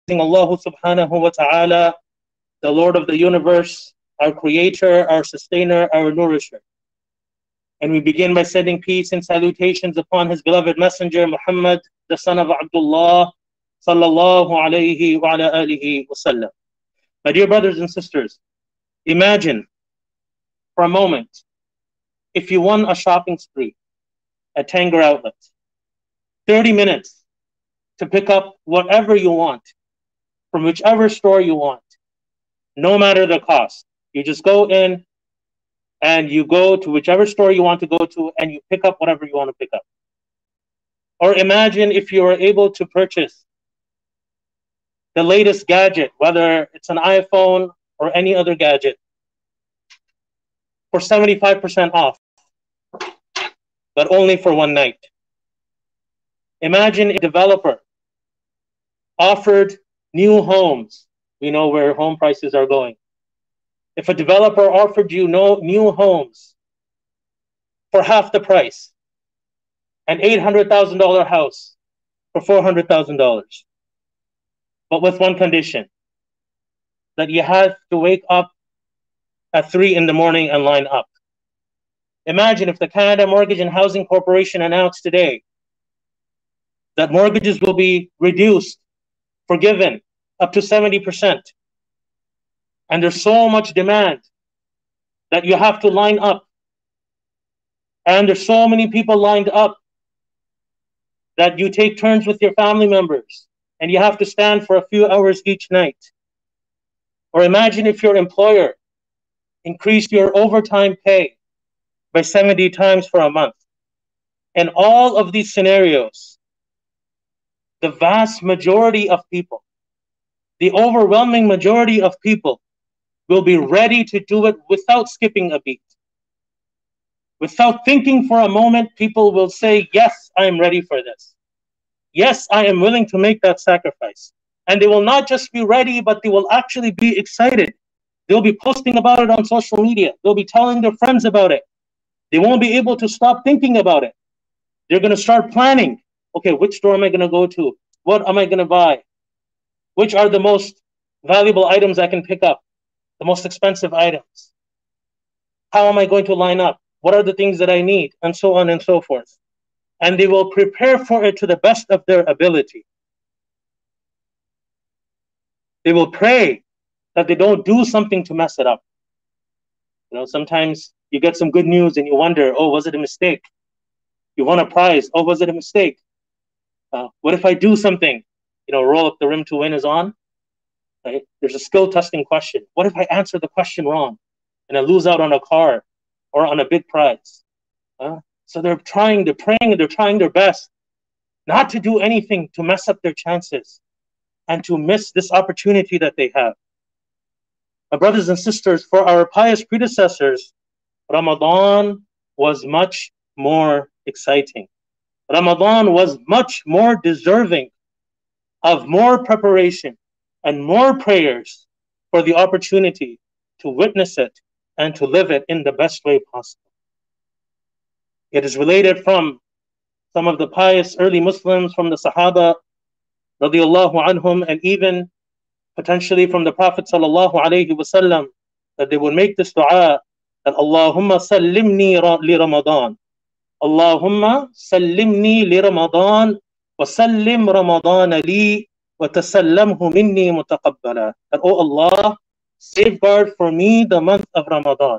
Allah subhanahu wa ta'ala, the Lord of the universe, our creator, our sustainer, our nourisher. And we begin by sending peace and salutations upon his beloved messenger, Muhammad, the son of Abdullah, sallallahu alayhi wa ala alihi wa sallam. My dear brothers and sisters, imagine for a moment if you won a shopping spree at Tanger Outlet, 30 minutes to pick up whatever you want from whichever store you want, no matter the cost. You just go in and you go to whichever store you want to go to and you pick up whatever you want to pick up. Or imagine if you were able to purchase the latest gadget, whether it's an iPhone or any other gadget, for 75% off, but only for one night. Imagine a developer offered new homes. We know where home prices are going. If a developer offered you new homes for half the price, an $800,000 house for $400,000, but with one condition, that you have to wake up at 3 in the morning and line up. Imagine if the Canada Mortgage and Housing Corporation announced today that mortgages will be reduced, forgiven, up to 70%. And there's so much demand that you have to line up. And there's so many people lined up that you take turns with your family members and you have to stand for a few hours each night. Or imagine if your employer increased your overtime pay by 70 times for a month. In all of these scenarios, the vast majority of people, the overwhelming majority of people will be ready to do it without skipping a beat. Without thinking for a moment, people will say, yes, I am ready for this. Yes, I am willing to make that sacrifice. And they will not just be ready, but they will actually be excited. They'll be posting about it on social media. They'll be telling their friends about it. They won't be able to stop thinking about it. They're going to start planning. Okay, which store am I going to go to? What am I going to buy? Which are the most valuable items I can pick up? The most expensive items? How am I going to line up? What are the things that I need? And so on and so forth. And they will prepare for it to the best of their ability. They will pray that they don't do something to mess it up. You know, sometimes you get some good news and you wonder, oh, was it a mistake? You won a prize. Oh, was it a mistake? What if I do something? You know, roll up the rim to win is on. Right? There's a skill testing question. What if I answer the question wrong and I lose out on a car or on a big prize? So they're praying, and they're trying their best not to do anything to mess up their chances and to miss this opportunity that they have. My brothers and sisters, for our pious predecessors, Ramadan was much more exciting. Ramadan was much more deserving of more preparation and more prayers for the opportunity to witness it and to live it in the best way possible. It is related from some of the pious early Muslims, from the Sahaba, radiallahu anhum, and even potentially from the Prophet sallallahu alayhi wasallam, that they would make this dua, that Allahumma sallimni li Ramadan. Allahumma sallimni li Ramadan wa sallim Ramadan li wa tasallamhu minni mutaqabbala. That, oh Allah, safeguard for me the month of Ramadan.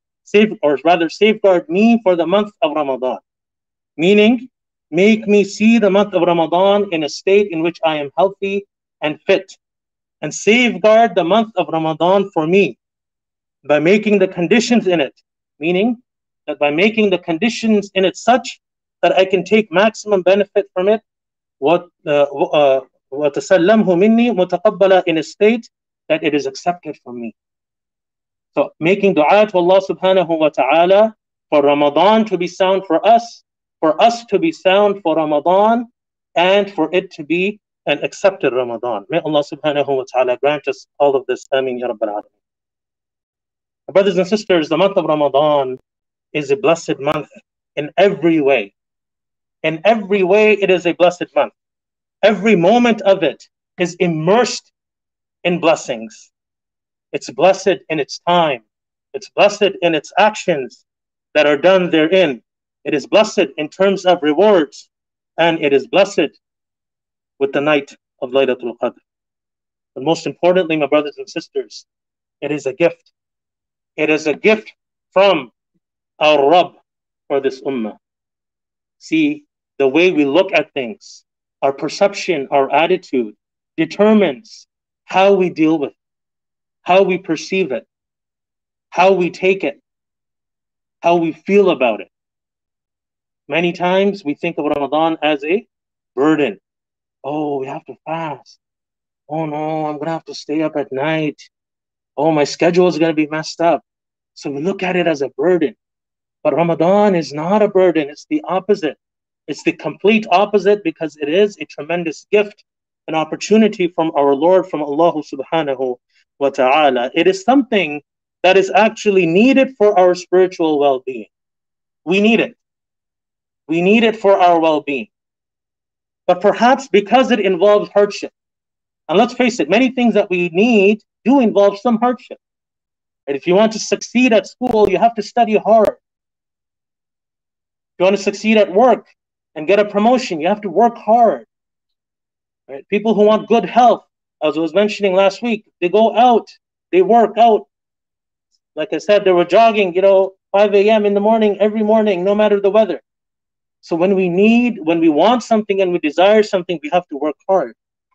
Safeguard me for the month of Ramadan. Meaning, make me see the month of Ramadan in a state in which I am healthy and fit. And safeguard the month of Ramadan for me by making the conditions in it. Meaning, that by making the conditions in it such that I can take maximum benefit from it, وَتَسَلَّمْهُ مِنِّي مُتَقَبَّلًا, in a state that it is accepted from me. So making dua to Allah subhanahu wa ta'ala for Ramadan to be sound for us to be sound for Ramadan, and for it to be an accepted Ramadan. May Allah subhanahu wa ta'ala grant us all of this. Ameen ya Rabbal Alameen. Brothers and sisters, the month of Ramadan is a blessed month in every way. In every way, it is a blessed month. Every moment of it is immersed in blessings. It's blessed in its time. It's blessed in its actions that are done therein. It is blessed in terms of rewards. And it is blessed with the night of Laylatul Qadr. But most importantly, my brothers and sisters, it is a gift. It is a gift from our Rabb for this ummah. See, the way we look at things, our perception, our attitude determines how we deal with it, how we perceive it, how we take it, how we feel about it. Many times we think of Ramadan as a burden. Oh, we have to fast. Oh no, I'm going to have to stay up at night. Oh, my schedule is going to be messed up. So we look at it as a burden. But Ramadan is not a burden. It's the opposite. It's the complete opposite, because it is a tremendous gift, an opportunity from our Lord, from Allah subhanahu wa ta'ala. It is something that is actually needed for our spiritual well-being. We need it. We need it for our well-being. But perhaps because it involves hardship, and let's face it, many things that we need do involve some hardship. And if you want to succeed at school, you have to study hard. If you want to succeed at work and get a promotion, you have to work hard. Right? People who want good health, as I was mentioning last week, they go out, they work out. Like I said, they were jogging, 5 a.m. in the morning, every morning, no matter the weather. So when we want something and we desire something, we have to work hard.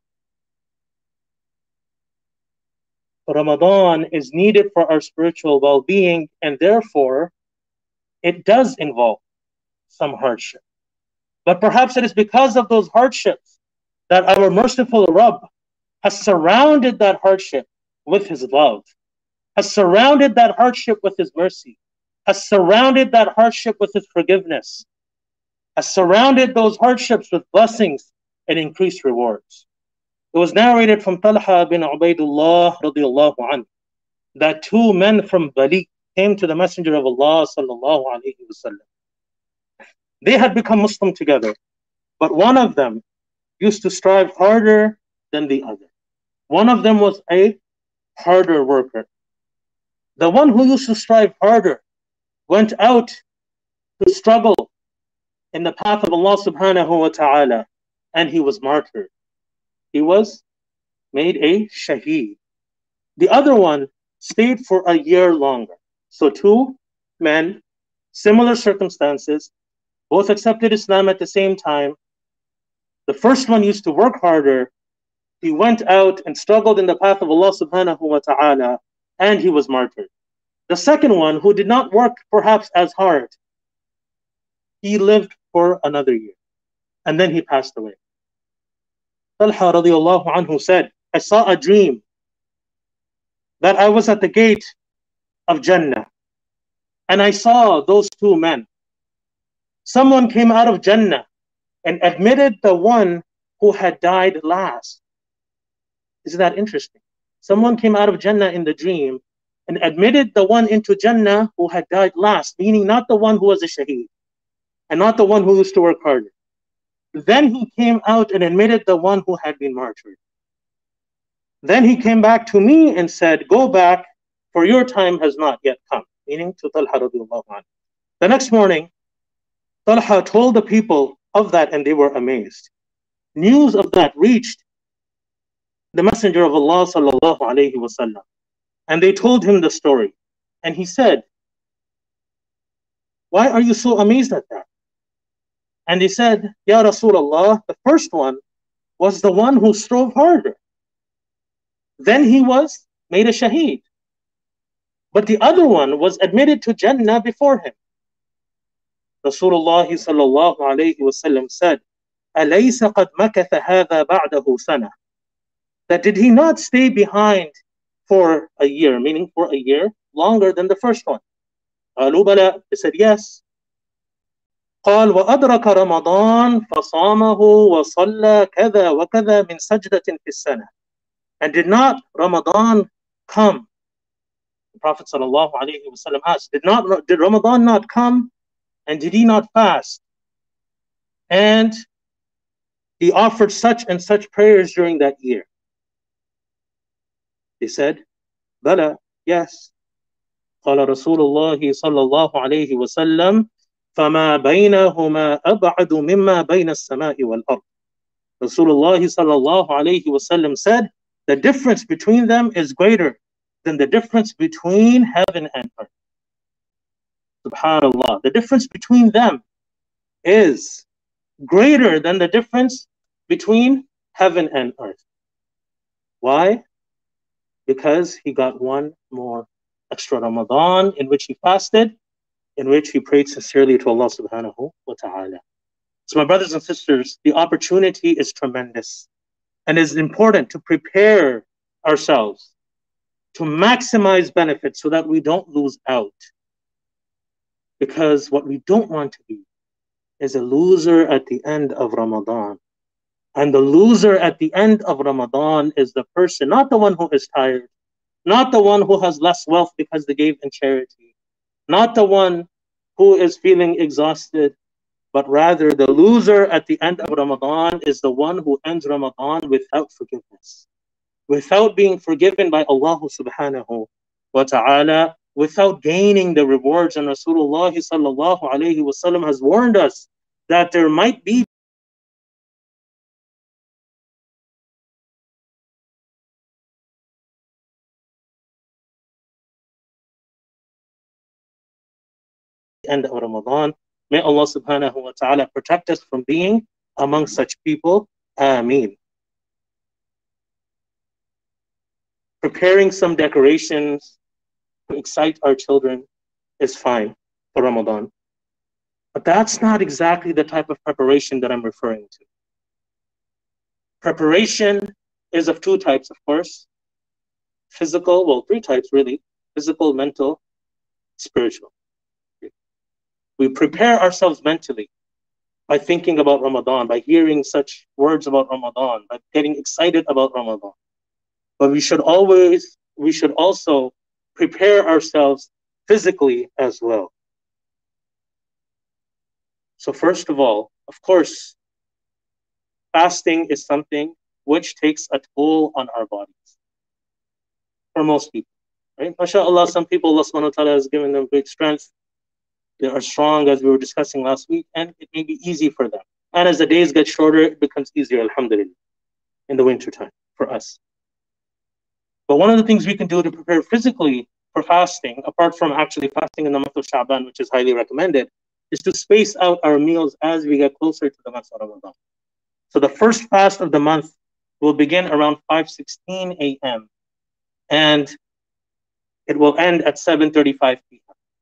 Ramadan is needed for our spiritual well-being, and therefore it does involve some hardship. But perhaps it is because of those hardships that our merciful Rabb has surrounded that hardship with his love, has surrounded that hardship with his mercy, has surrounded that hardship with his forgiveness, has surrounded those hardships with blessings and increased rewards. It was narrated from Talha bin Ubaidullah radiallahu anhu that two men from Bali came to the Messenger of Allah sallallahu alayhi wasallam. They had become Muslim together, but one of them used to strive harder than the other. One of them was a harder worker. The one who used to strive harder went out to struggle in the path of Allah subhanahu wa ta'ala, and he was martyred. He was made a shaheed. The other one stayed for a year longer. So two men, similar circumstances, both accepted Islam at the same time. The first one used to work harder. He went out and struggled in the path of Allah subhanahu wa ta'ala, and he was martyred. The second one, who did not work perhaps as hard, he lived for another year, and then he passed away. Talha radiallahu anhu said, I saw a dream that I was at the gate of Jannah, and I saw those two men. Someone came out of Jannah and admitted the one who had died last. Isn't that interesting? Someone came out of Jannah in the dream and admitted the one into Jannah who had died last, meaning not the one who was a shaheed and not the one who used to work harder. Then he came out and admitted the one who had been martyred. Then he came back to me and said, go back, for your time has not yet come, meaning to Talha radiallahu anhu. The next morning, Talha told the people of that, and they were amazed. News of that reached the Messenger of Allah sallallahu alayhi wasallam, and they told him the story. And he said, why are you so amazed at that? And they said, Ya Rasulullah, the first one was the one who strove harder. Then he was made a shaheed. But the other one was admitted to Jannah before him. Rasulullah sallallahu alayhi wasallam said, أَلَيْسَ قَدْ مَكَثَ هَذَا بَعْدَهُ سَنَةً? That did he not stay behind for a year, meaning for a year longer than the first one? قالوا بلى. They said yes. قال وأدرك رمضان فصامه وصلى كذا وكذا من سجدة في السنة. And did not Ramadan come? The Prophet sallallahu alayhi wasallam asked, did Ramadan not come? And did he not fast? And he offered such and such prayers during that year. They said, Bala, yes. قال رسول الله صلى الله عليه وسلم فما بينهما أبعد مما بين السماء والأرض. Rasulullah sallallahu alayhi wasallam said, the difference between them is greater than the difference between heaven and earth. Subhanallah. The difference between them is greater than the difference between heaven and earth. Why? Because he got one more extra Ramadan in which he fasted, in which he prayed sincerely to Allah subhanahu wa ta'ala. So my brothers and sisters, the opportunity is tremendous, and it is important to prepare ourselves to maximize benefits so that we don't lose out. Because what we don't want to be is a loser at the end of Ramadan. And the loser at the end of Ramadan is the person, not the one who is tired, not the one who has less wealth because they gave in charity, not the one who is feeling exhausted, but rather the loser at the end of Ramadan is the one who ends Ramadan without forgiveness, without being forgiven by Allah subhanahu wa ta'ala, without gaining the rewards. And Rasulullah sallallahu alayhi wasallam has warned us that there might be end of Ramadan. May Allah subhanahu wa ta'ala protect us from being among such people. Ameen. Preparing some decorations to excite our children is fine for Ramadan. But that's not exactly the type of preparation that I'm referring to. Preparation is of two types, of course. Physical, well, three types really. Physical, mental, spiritual. We prepare ourselves mentally by thinking about Ramadan, by hearing such words about Ramadan, by getting excited about Ramadan. But we should also prepare ourselves physically as well. So first of all, of course, fasting is something which takes a toll on our bodies. For most people, right? MashaAllah, some people, Allah subhanahu wa ta'ala has given them great strength. They are strong, as we were discussing last week, and it may be easy for them. And as the days get shorter, it becomes easier, alhamdulillah, in the winter time for us. But one of the things we can do to prepare physically for fasting, apart from actually fasting in the month of Sha'ban, which is highly recommended, is to space out our meals as we get closer to the month of Ramadan. So the first fast of the month will begin around 5:16 a.m. and it will end at 7:35 p.m.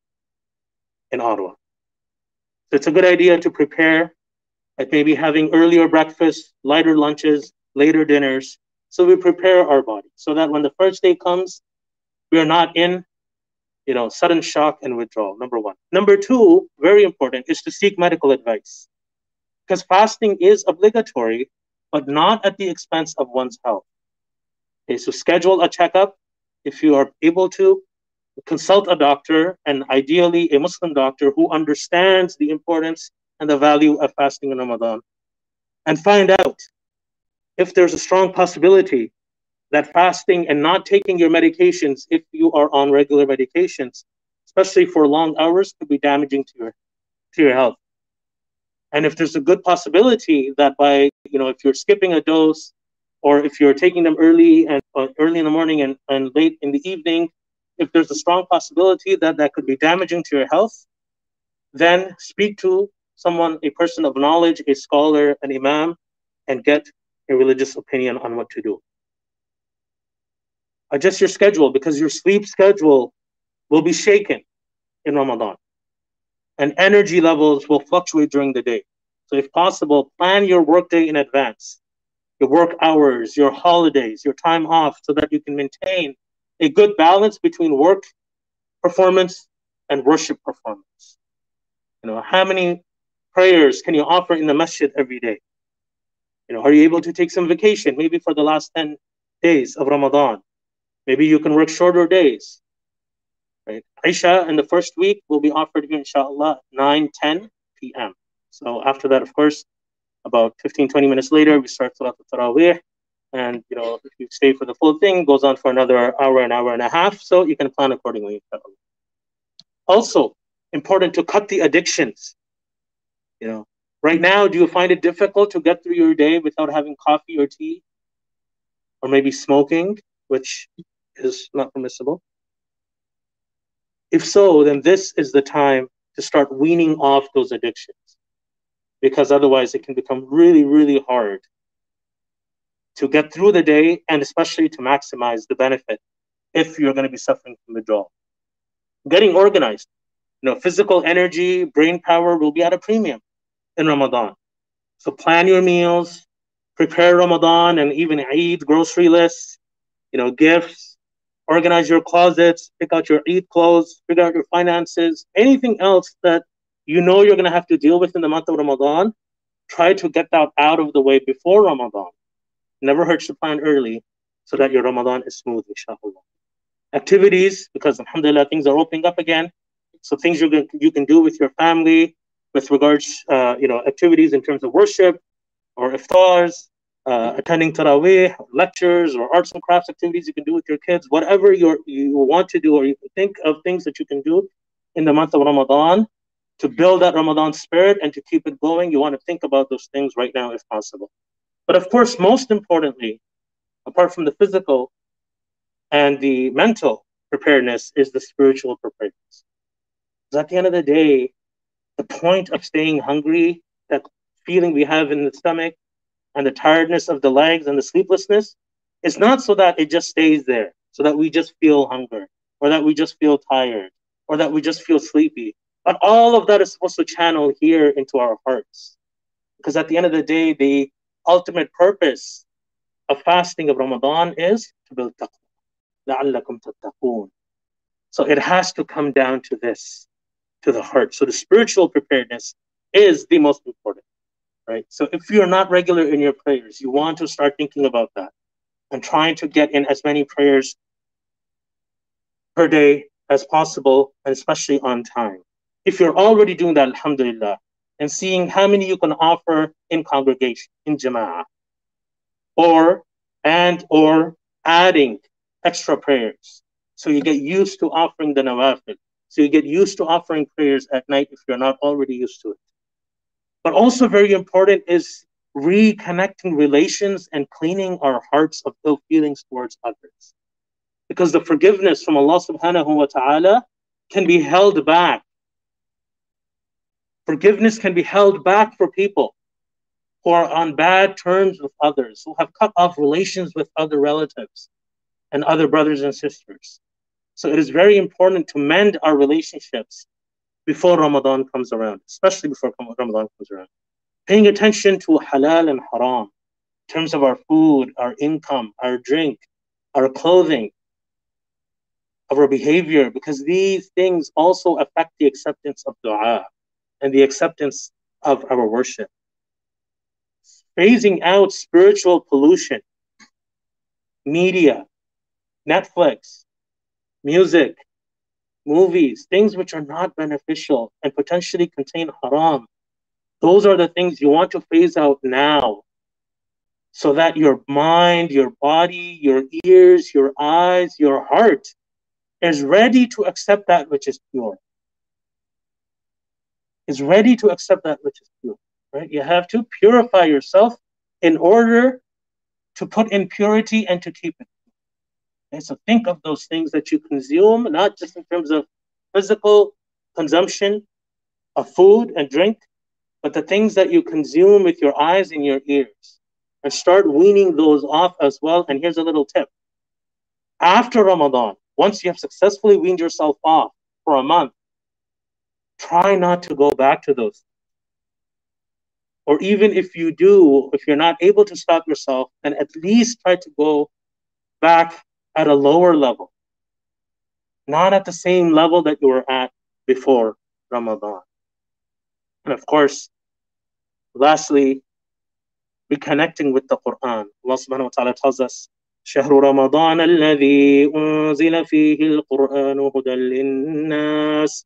in Ottawa. So it's a good idea to prepare at maybe having earlier breakfast, lighter lunches, later dinners. So we prepare our body so that when the first day comes, we are not in, sudden shock and withdrawal, number one. Number two, very important, is to seek medical advice. Because fasting is obligatory, but not at the expense of one's health. Okay, so schedule a checkup if you are able to. Consult a doctor, and ideally a Muslim doctor who understands the importance and the value of fasting in Ramadan. And find out if there's a strong possibility that fasting and not taking your medications, if you are on regular medications, especially for long hours, could be damaging to your health. And if there's a good possibility that by, if you're skipping a dose, or if you're taking them early in the morning and late in the evening, if there's a strong possibility that that could be damaging to your health, then speak to someone, a person of knowledge, a scholar, an imam, and get a religious opinion on what to do. Adjust your schedule, because your sleep schedule will be shaken in Ramadan, and energy levels will fluctuate during the day. So if possible, plan your workday in advance, your work hours, your holidays, your time off, so that you can maintain a good balance between work performance and worship performance. How many prayers can you offer in the masjid every day? Are you able to take some vacation, maybe for the last 10 days of Ramadan? Maybe you can work shorter days, right? Isha in the first week will be offered here, inshallah, 9:10 p.m. So after that, of course, about 15-20 minutes later, we start Salat al-Tarawih. And if you stay for the full thing, it goes on for another hour, an hour and a half. So you can plan accordingly. Also, important to cut the addictions. Right now, do you find it difficult to get through your day without having coffee or tea? Or maybe smoking, which is not permissible? If so, then this is the time to start weaning off those addictions, because otherwise it can become really, really hard to get through the day, and especially to maximize the benefit if you're going to be suffering from withdrawal. Getting organized. Physical energy, brain power will be at a premium in Ramadan. So plan your meals, prepare Ramadan and even Eid grocery lists, gifts, organize your closets, pick out your Eid clothes, figure out your finances, anything else that you're going to have to deal with in the month of Ramadan. Try to get that out of the way before Ramadan. Never hurts to plan early so that your Ramadan is smooth, inshallah. Activities, because alhamdulillah, things are opening up again. So things you can do with your family with regards, activities in terms of worship or iftars, attending tarawih, lectures, or arts and crafts activities you can do with your kids. Whatever you want to do, or you can think of things that you can do in the month of Ramadan to build that Ramadan spirit and to keep it going. You want to think about those things right now if possible. But of course, most importantly, apart from the physical and the mental preparedness, is the spiritual preparedness. Because at the end of the day, the point of staying hungry, that feeling we have in the stomach, and the tiredness of the legs and the sleeplessness, is not so that it just stays there, so that we just feel hunger, or that we just feel tired, or that we just feel sleepy. But all of that is supposed to channel here into our hearts. Because at the end of the day, the ultimate purpose of fasting of Ramadan is to build taqwa. لَعَلَّكُمْ تَتَّقُونَ. So it has to come down to this, to the heart. So the spiritual preparedness is the most important, right? So if you're not regular in your prayers, you want to start thinking about that and trying to get in as many prayers per day as possible, and especially on time. If you're already doing that, alhamdulillah, and seeing how many you can offer in congregation, in jama'ah, or adding extra prayers. So you get used to offering the nawafil. So you get used to offering prayers at night if you're not already used to it. But also very important is reconnecting relations and cleaning our hearts of ill feelings towards others. Because the forgiveness from Allah subhanahu wa ta'ala can be held back. Forgiveness can be held back for people who are on bad terms with others, who have cut off relations with other relatives and other brothers and sisters. So it is very important to mend our relationships before Ramadan comes around, especially before Ramadan comes around. Paying attention to halal and haram in terms of our food, our income, our drink, our clothing, of our behavior, because these things also affect the acceptance of dua and the acceptance of our worship. Phasing out spiritual pollution, media, Netflix, music, movies, things which are not beneficial and potentially contain haram. Those are the things you want to phase out now, so that your mind, your body, your ears, your eyes, your heart is ready to accept that which is pure. Is ready to accept that which is pure. Right? You have to purify yourself in order to put in purity and to keep it. Okay? So think of those things that you consume, not just in terms of physical consumption of food and drink, but the things that you consume with your eyes and your ears. And start weaning those off as well. And here's a little tip. After Ramadan, once you have successfully weaned yourself off for a month, try not to go back to those. Or even if you do, if you're not able to stop yourself, then at least try to go back at a lower level. Not at the same level that you were at before Ramadan. And of course, lastly, reconnecting with the Quran. Allah subhanahu wa ta'ala tells us, شهر رمضان الذي أنزل فيه القرآن هدى للناس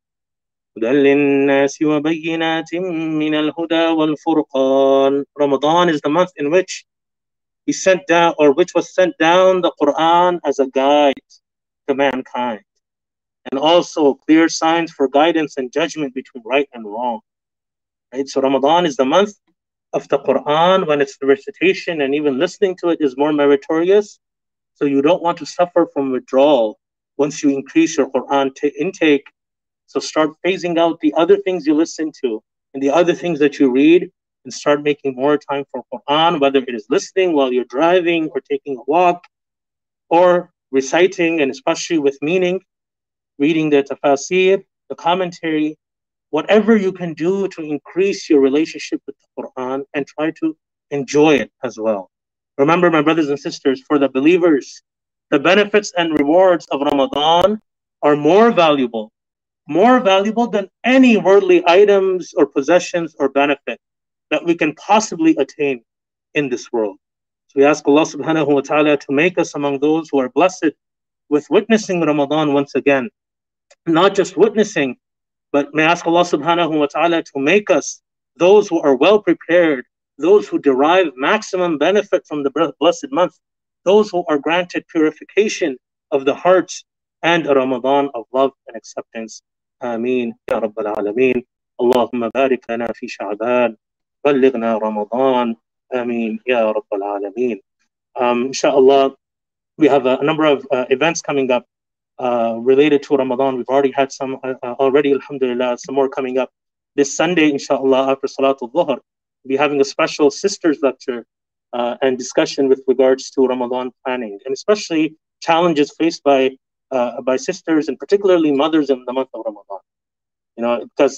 وبينات من الهدى والفرقان. Ramadan is the month in which which was sent down the Quran as a guide to mankind, and also clear signs for guidance and judgment between right and wrong. Right? So Ramadan is the month of the Quran when its recitation and even listening to it is more meritorious. So you don't want to suffer from withdrawal once you increase your Quran intake. So start phasing out the other things you listen to and the other things that you read, and start making more time for Quran, whether it is listening while you're driving or taking a walk, or reciting, and especially with meaning, reading the tafsir, the commentary, whatever you can do to increase your relationship with the Quran and try to enjoy it as well. Remember, my brothers and sisters, for the believers, the benefits and rewards of Ramadan are more valuable than any worldly items or possessions or benefit that we can possibly attain in this world. So we ask Allah subhanahu wa ta'ala to make us among those who are blessed with witnessing Ramadan once again. Not just witnessing, but may I ask Allah subhanahu wa ta'ala to make us those who are well prepared, those who derive maximum benefit from the blessed month, those who are granted purification of the hearts and a Ramadan of love and acceptance. Ameen ya Rabbal Alameen. Allahumma barik lana fi Sha'ban. Ballighna Ramadan. Ameen ya Rabbal Alameen. Inshallah, we have a number of events coming up related to Ramadan. We've already had some already, alhamdulillah, some more coming up. This Sunday, inshallah, after Salatul Dhuhr, we'll be having a special sisters lecture and discussion with regards to Ramadan planning, and especially challenges faced by sisters, and particularly mothers in the month of Ramadan. You know, because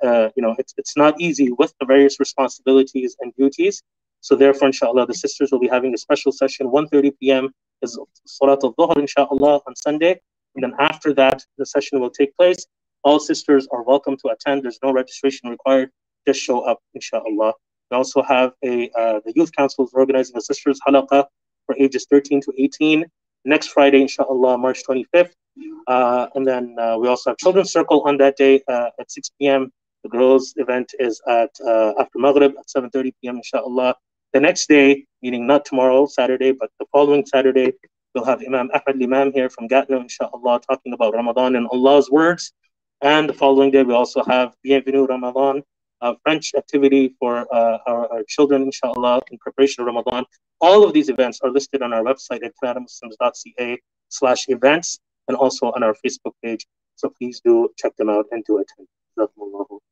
it's not easy with the various responsibilities and duties. So therefore, inshallah, the sisters will be having a special session, 1:30 p.m. is Salat al-Dhuhr, inshallah, on Sunday. And then after that, the session will take place. All sisters are welcome to attend. There's no registration required. Just show up, inshallah. We also have the Youth Council is organizing a sisters halaqah for ages 13 to 18 next Friday, inshallah, March 25th. And then we also have Children's Circle on that day at 6 p.m. The girls' event is at after Maghrib at 7:30 p.m. inshallah. The next day, meaning not tomorrow, Saturday, but the following Saturday, we'll have Imam Ahmad Limam here from Gatno, inshallah, talking about Ramadan and Allah's words. And the following day, we also have Bienvenue Ramadan, a French activity for our children, inshallah, in preparation of Ramadan. All of these events are listed on our website at canadamuslims.ca/events, and also on our Facebook page. So please do check them out and do attend.